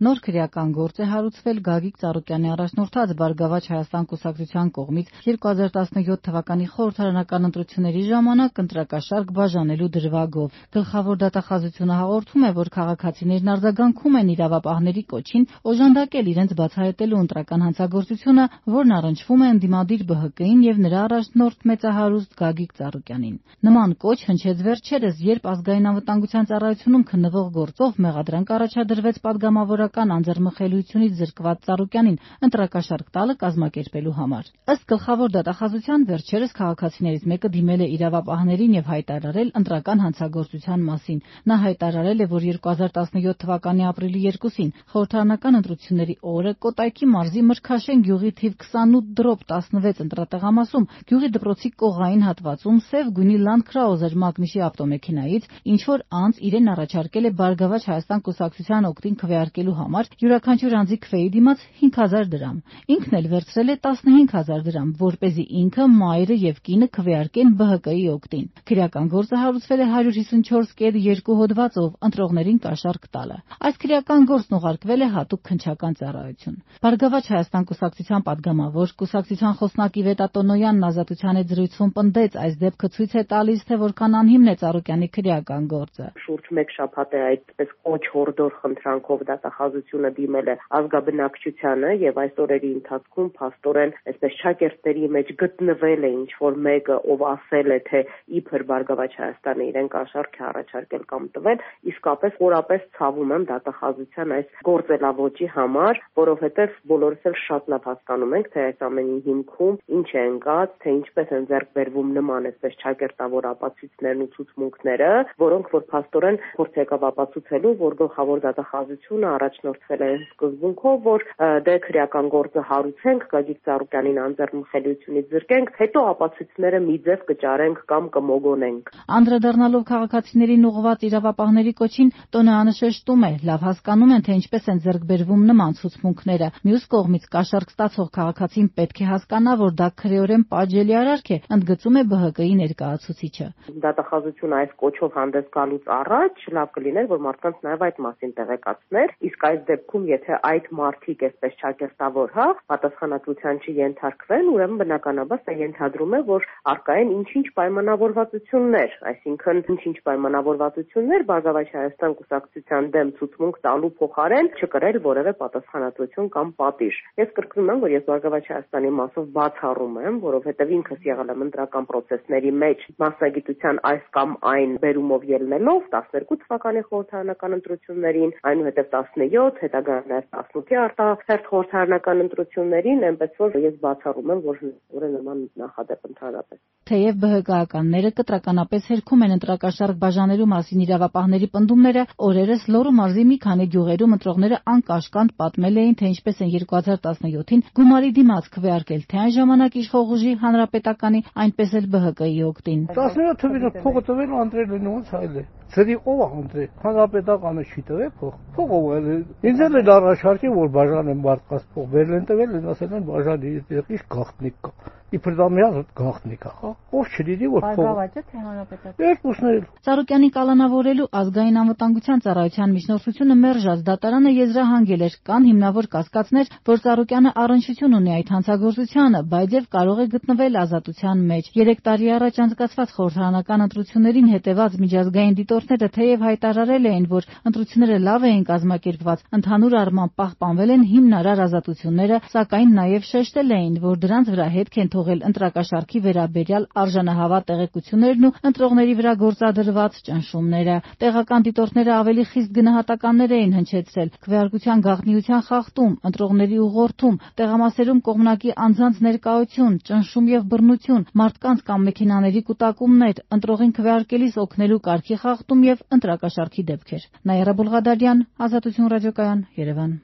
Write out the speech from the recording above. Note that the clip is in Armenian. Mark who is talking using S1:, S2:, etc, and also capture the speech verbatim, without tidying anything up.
S1: Նոր քրեական գործ է հարուցվել Գագիկ Ծառուկյանի առաջնորդած Բարգավաճ Հայաստան կուսակցության կողմից երկու հազար տասնյոթ թվականի խորհրդարանական ընտրությունների ժամանակ ընտրակաշարք բաժանելու դրվագով։ Գլխավոր դատախազությունը հաղորդում է, որ քաղաքացիներն արձագանքում են իրավապահների կոչին օժանդակել իրենց բացահայտելու ընտրական հանցագործությունը, որն առնչվում է ընդդիմադիր Բ Հ Կ-ին եւ նրա առաջնորդ մեծահարուստ Գագիկ Ծառուկյանին։ Նման կոչ հնչեց վերջերս, երբ ազգային անվտանգության ծառայությունում քննվող գործով մեղադրանք առաջադրվեց պատգամավորական անձեռնմխելիությունից զրկված Ծառուկյանին ընտրակաշարք տալը կազմակերպելու համար։ Ըստ գլխավոր դատախազության վերջերս քաղաքացիներից մեկը դիմել է իրավապահներին եւ հայտարարել ընտրական հանցագործության մասին։ Նա հայտարարել է, որ երկու հազար տասնյոթ թվականի ապրիլի երկուսին խորհրդարանական ընտրությունների օրը Կոտայքի մարզի Մրգաշեն գյուղի թիվ քսանութ դրոպ տասնվեց ընտրատեղամասում գյուղի դպրոցի կողային հատվածում սև գույնի Land Cruiser մակնիշի ավտոմեքենայից ինչ որ անձ իրեն առաջարկել է Բարգավաճ Հայաստան կուսակցության օգտին քվեարկելու համար յուրաքանչյուր անձի քվեի դիմաց հինգ հազար դրամ։ Ինքն էլ վերցրել է տասնհինգ հազար դրամ, որպեսզի ինքը, մայրը եւ կինը քվեարկեն Բ Հ Կ-ի օգտին։ Քրեական գործը հարուցվել է հարյուր հիսունչորս կետ երկու հոդվածով ընտրողներին կաշառք տալը։ Այս քրեական գործն ուղարկվել է հատուկ քննչական ծառայություն։ Բարգավաճ Հայաստան կուսակցության պատգամավոր, կուսակցության խոսնակի Վետա Տոնոյանն Ազատության հետ զրույցում պնդեց, այս դեպքը ցույց է տալիս, թե որքան անհիմն է Ծառուկյանի քրեական գործը։
S2: Շուրջ մեկ շաբաթ է այդպես կոչ հորդոր խնդրանքով դատախազությունը դիմել է ազգաբնակչությանը եւ այս օրերի ընթացքում փաստորեն այսպես շակերտների մեջ գտնվել է ինչ որ մեկը, ով ասել է, թե իբր Բարգավաճ Հայաստանը իրեն կաշառք է առաջարկել կամ տվել, իսկապես խորապես ցավում եմ դատախազության այս գործելավոճի համար, որովհետեւ բոլորս էլ շատ լավ հասկանում ենք, թե այս ամենի հիմքում ինչ է ընկած, թե ինչպես են ձեռք բերվում նման այսպես շակերտավոր ապացույցներն ու ցուցմունքները, որոնք որ փաստորեն փորձ եկավ ապացուցելու, որ գլխավոր դատախազությունը առաջնորդվել է սկզբունքով, որ դե քրեական գործը հարուցենք, Գագիկ Ծառուկյանին անձեռնմխելիությունից զրկենք, հետո ապացույցները մի ձև կճարենք կամ կմոգոնենք։
S1: Անդրադառնալով քաղաքացիներին ուղղված իրավապահների կոչին, Տոնոյանը շեշտում է, լավ հասկանում են, թե ինչպես են ձեռք բերվում նման ցուցմունքները։ Մյուս կողմից կաշառք ստացող քաղաքացին պետք է հասկանա, որ դա քրեորեն պատժելի արարք է, ընդգծում է Բ Հ Կ-ի ներկայացուցիչը։
S2: Դատախազությունը այս կոչով հանդես գալուց առաջ լավ կլիներ, որ մարդկանց նաև այդ մասին տեղեկացներ, իսկ այս դեպքում, եթե այդ մարդիկ այսպես չակերտավոր, հա, պատասխանատվության չենթարկվեն, ուրեմն բնականաբար դա ենթադրում է, որ առկա են ինչ-ինչ պայմանավորվածություններ, այսինքն ինչ-ինչ պայմանավորվածություններ Բարգավաճ Հայաստան կուսակցության դեմ ցուցմունք տալու փոխարեն չկրել որևէ պատասխանատվություն կամ պատիժ։ Ես կրկնում եմ, որ ես Բարգավաճ Հայաստանի մասով բացառում եմ, որովհետև ինքս եղել եմ ընտրական process-ների մեջ մասնագիտության այս կամ այն բերումով ելնելով տասներկու թվականի խորհրդարանական ընտրություններին, այնուհետև տասնյոթ, հետագա նաև տասնութի արտահերթ խորհրդարանական ընտրություններին, այնպես որ ես բացառում եմ, որ որ նման նախադեպ ընդհանրապես։
S1: Թեև Բ Հ Կ-ականները կտրականապես հերքում են ընտրակաշառք բաժանելու մասին իրավապահների պնդումները, օրերս Լոռու մարզի մի քանի գյուղերում ընտրողները անկաշկանդ պատմել էին, թե ինչպես են երկու հազար տասնյոթին գումարի դիմաց քվեարկել թե այն ժամանակ իշխող ուժի հանրապետականի, այնպես էլ Բ Հ Կ-ի օգտին։
S3: տասնյոթ թվականին փողը տվել ընտրել են ոնց այլ է։ Ծրի ով է ընտրել։ Հանրապետականը չի տվել փող։ Փողը ո՞ր է։ Ինձ էլ առաջարկի, որ բաժանեն մարդկանց փող։ Բերել են տվել են, ասել են բաժանի, իշ գաղտնիք կա։ Իբր դա միած գաղտնիք է, հա։ Ով չլինի, որ փող։
S1: Բարգավաճը թե հանրապետականը։
S3: Երկուսն էլ։
S1: Ծառուկյանի կալանավորելու ազգային անվտանգության ծառայության միջնորդությունը մերժած դատարանը եզրահանգել էր, կան հիմնավոր կասկածներ, որ Ծառուկյանը առնչություն ունի այդ հանցագործությանը, բայց եւ կարող է գտնվել ազատության մեջ։ Երեք տարի առաջ անցկացված խորհրդարանական ընտրություններին հետեւած միջազգային դիտորդները թեև հայտարարել էին, որ ընտրությունները լավ էին կազմակերպված, ընդհանուր առմամբ պահպանվել են հիմնարար ազատությունները, սակայն նաեւ շեշտել էին, որ դրանց վրա հետք են թողել ընտրակաշառքի վերաբերյալ արժանահավատ տեղեկություններն ու ընտրողների վրա գործադրված ճնշումները։ Տեղական դիտորդները ավելի խիստ գնահատականներ էին հնչեցրել քվեարկության գաղտնիության խախտում, ընտրողների ուղղորդում, տեղամասերում կողմնակի անձանց ներկայություն, ճնշում եւ բռնություն, մարդկանց կամ մեքենաների կուտակումներ, ընտրողին քվեարկելիս օգնելու կարգի խախտում եւ ընտրակաշառքի դեպքեր։ Նաիրա Բուլղադարյան, Ազատություն ռադիոկայան, Երևան։